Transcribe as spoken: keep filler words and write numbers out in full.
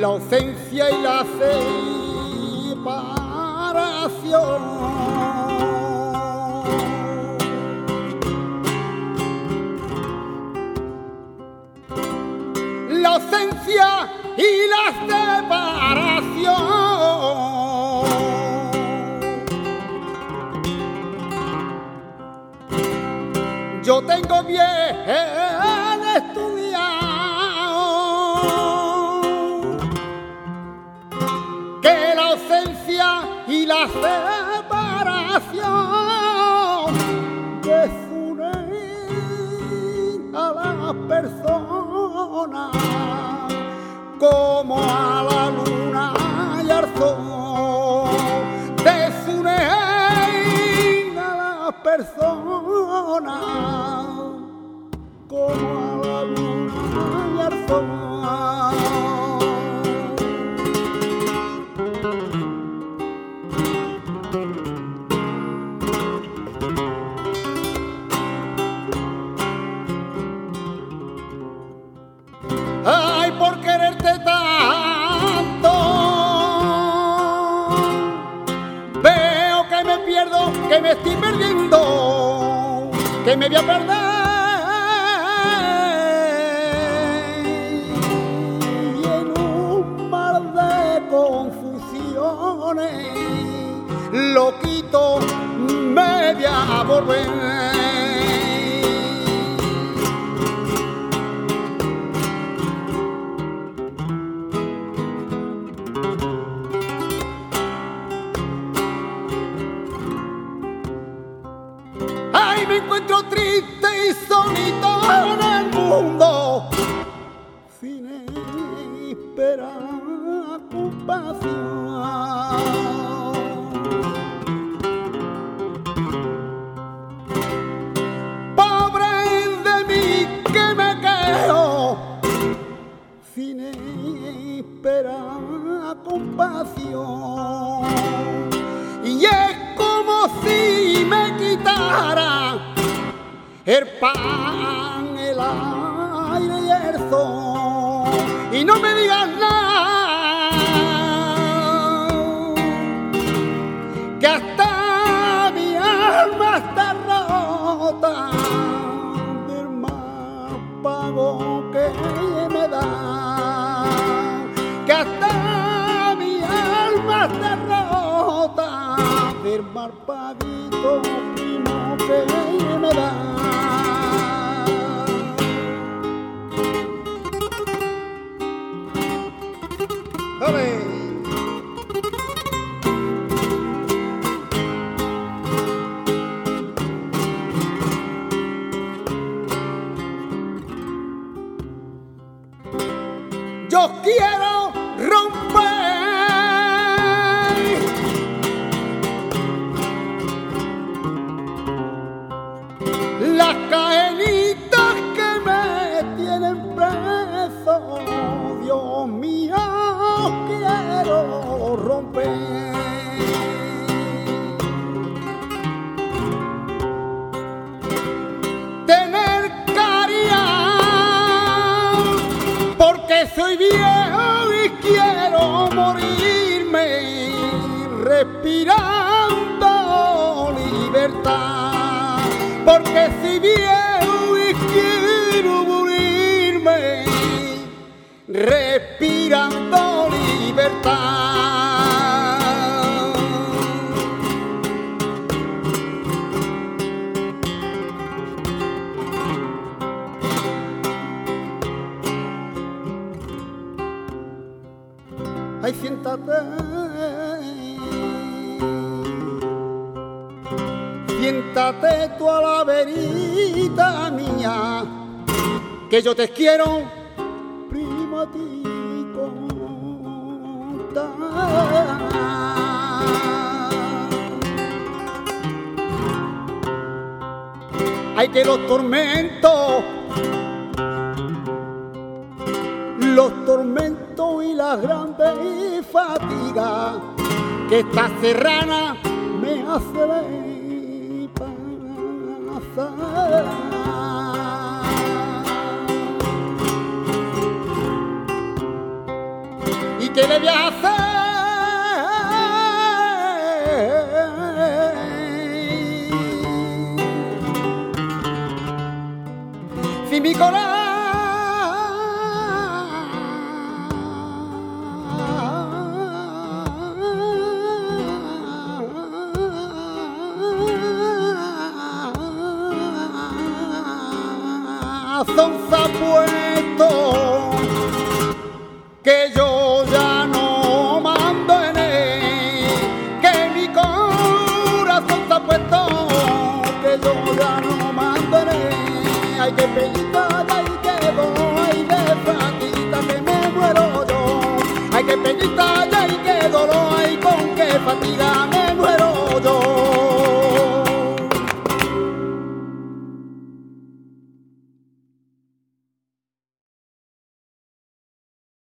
ausencia y la separación. La ausencia y la separación. Yo tengo bien estudiado que la ausencia y la separación desunen a las personas como a la luna y al sol, desunen a las personas como a la luna y al sol. Ay, por quererte tanto, veo que me pierdo, que me estoy perdiendo, que me voy a perder. Y en un mar de confusiones, loquito, me voy a volver. Ay, me encuentro triste y solito en el mundo, sin esperar compasión. Pobre de mí que me quedo, sin esperar compasión. Y es como si me quitara el pan, el aire y el sol, y no me digas nada, que hasta mi alma está rota del mal pago que me da, que hasta mi alma está rota del mal paguito primo que me da. ¡Ole! Yo quiero romper las cadenitas que me tienen preso. Dios mío, quiero romper. Tener caridad, porque soy viejo y quiero morirme respirando libertad, porque soy viejo y quiero morirme respirando libertad. Ay, siéntate, siéntate tú a la verita mía, que yo te quiero primo a ti contar. Hay que los tormentos, los tormentos y las grandes fatigas que esta serrana me hace pasar. Y le voy a hacer? Si mi corazón se ha puesto